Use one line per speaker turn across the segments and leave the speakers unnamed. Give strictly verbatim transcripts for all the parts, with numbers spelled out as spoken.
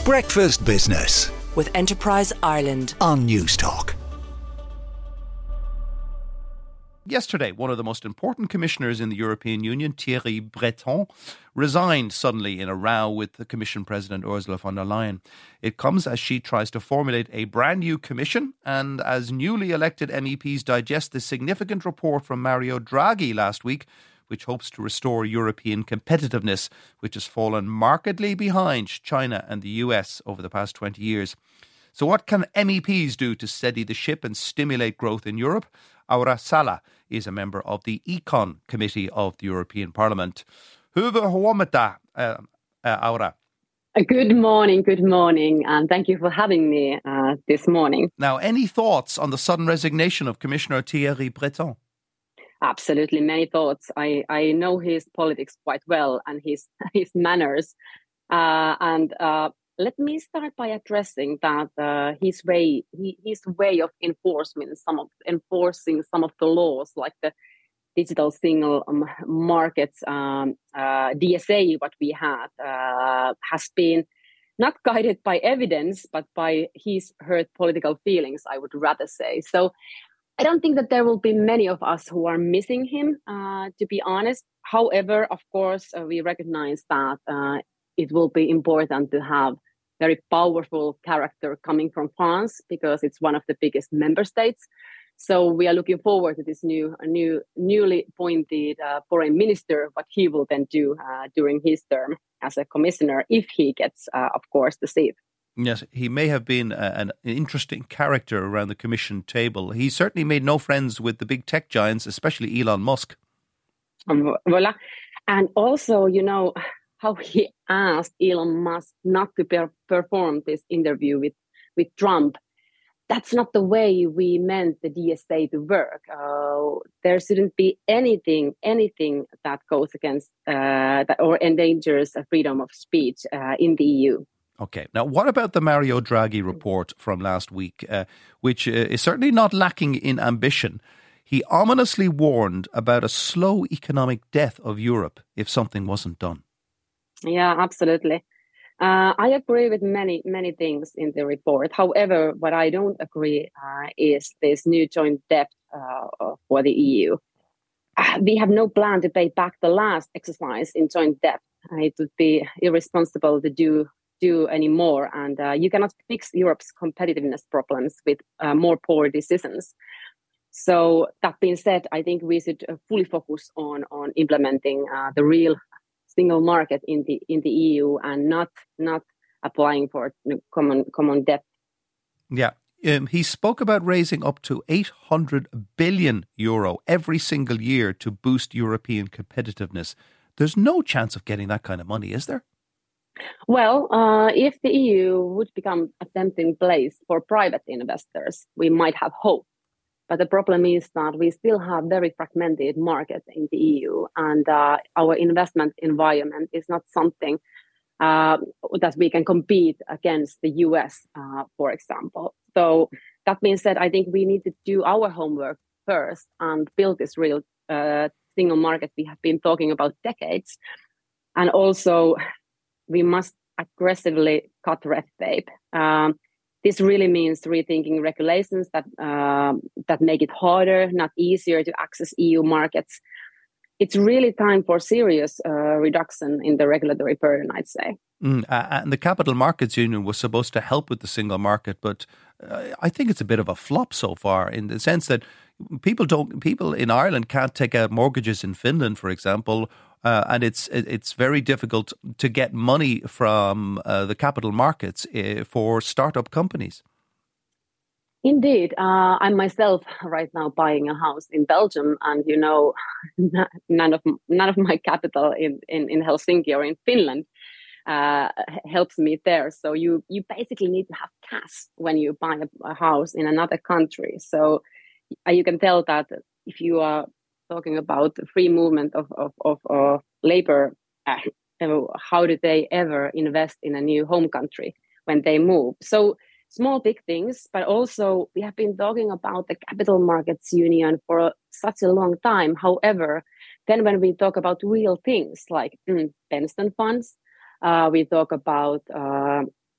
Breakfast Business
with Enterprise Ireland
on Newstalk.
Yesterday, one of the most important commissioners in the European Union, Thierry Breton, resigned suddenly in a row with the Commission President Ursula von der Leyen. It comes as she tries to formulate a brand new commission and as newly elected M E Ps digest the significant report from Mario Draghi last week, which hopes to restore European competitiveness, which has fallen markedly behind China and the U S over the past twenty years. So what can M E Ps do to steady the ship and stimulate growth in Europe? Aura Sala is a member of the Econ Committee of the European Parliament. Hyvää huomenta, uh, uh, Aura.
Good morning, good morning, and thank you for having me uh, this morning.
Now, any thoughts on the sudden resignation of Commissioner Thierry Breton?
Absolutely, many thoughts. I, I know his politics quite well and his his manners. Uh, and uh, let me start by addressing that uh, his way he, his way of enforcement, some of enforcing some of the laws, like the digital single um, markets um, uh, D S A, what we had, uh, has been not guided by evidence, but by his hurt political feelings, I would rather say. So I don't think that there will be many of us who are missing him, uh, to be honest. However, of course, uh, we recognize that uh, it will be important to have very powerful character coming from France because it's one of the biggest member states. So we are looking forward to this new, new newly appointed uh, foreign minister, what he will then do uh, during his term as a commissioner, if he gets, uh, of course, the seat.
Yes, he may have been a, an interesting character around the Commission table. He certainly made no friends with the big tech giants, especially Elon Musk.
Um, voila. And also, you know, how he asked Elon Musk not to per- perform this interview with, with Trump. That's not the way we meant the D S A to work. Uh, there shouldn't be anything, anything that goes against uh, that or endangers freedom of speech uh, in the E U.
Okay. Now, what about the Mario Draghi report from last week, uh, which uh, is certainly not lacking in ambition? He ominously warned about a slow economic death of Europe if something wasn't done.
Yeah, absolutely. Uh, I agree with many, many things in the report. However, what I don't agree uh, is this new joint debt uh, for the E U. Uh, we have no plan to pay back the last exercise in joint debt. Uh, it would be irresponsible to do do anymore, and uh, you cannot fix Europe's competitiveness problems with uh, more poor decisions. So that being said, I think we should uh, fully focus on on implementing uh, the real single market in the in the E U and not not applying for common common debt.
Yeah. Um, he spoke about raising up to eight hundred billion euro every single year to boost European competitiveness. There's no chance of getting that kind of money, is there?
Well, uh, if the E U would become a tempting place for private investors, we might have hope. But the problem is that we still have very fragmented market in the E U, and uh, our investment environment is not something uh, that we can compete against the U S, uh, for example. So that being said, I think we need to do our homework first and build this real uh, single market we have been talking about decades. And also, we must aggressively cut red tape. Um, this really means rethinking regulations that uh, that make it harder, not easier, to access E U markets. It's really time for serious uh, reduction in the regulatory burden, I'd say.
Mm, uh, and the Capital Markets Union was supposed to help with the single market, but uh, I think it's a bit of a flop so far, in the sense that people don't, people in Ireland can't take out mortgages in Finland, for example. Uh, and it's it's very difficult to get money from uh, the capital markets uh, for startup companies.
Indeed. Uh, I'm myself right now buying a house in Belgium, and, you know, none of none of my capital in, in, in Helsinki or in Finland uh, helps me there. So you, you basically need to have cash when you buy a, a house in another country. So uh, you can tell that if you are talking about the free movement of, of, of uh, labor, uh, how do they ever invest in a new home country when they move? So small, big things, but also we have been talking about the Capital Markets Union for such a long time. However, then when we talk about real things like mm, pension funds, uh, we talk about uh,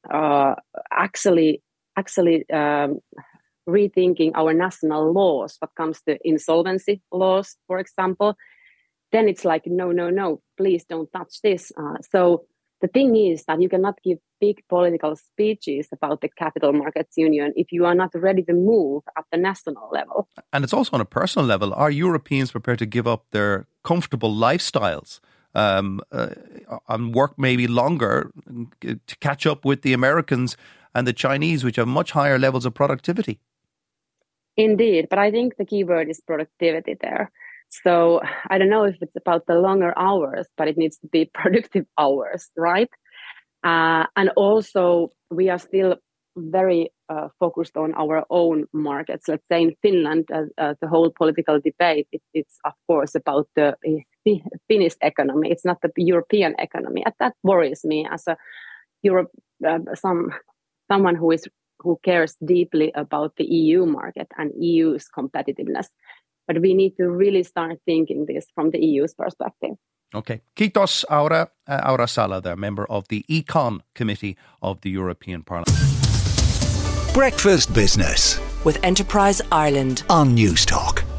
uh, actually actually um, rethinking our national laws what comes to insolvency laws, for example, then it's like, no, no, no, please don't touch this. Uh, so the thing is that you cannot give big political speeches about the capital markets union if you are not ready to move at the national level.
And it's also on a personal level. Are Europeans prepared to give up their comfortable lifestyles um, uh, and work maybe longer to catch up with the Americans and the Chinese, which have much higher levels of productivity?
Indeed, but I think the key word is productivity there. So I don't know if it's about the longer hours, but it needs to be productive hours, right? Uh, and also, we are still very uh, focused on our own markets. Let's say in Finland, uh, uh, the whole political debate, it, it's of course about the uh, Finnish economy. It's not the European economy. And that worries me as a Europe, uh, some someone who is who cares deeply about the E U market and E U's competitiveness. But we need to really start thinking this from the E U's perspective.
Okay. Kiitos, Aura. Uh, Aura Sala, there, member of the Econ Committee of the European Parliament.
Breakfast Business
With Enterprise Ireland
on News Talk.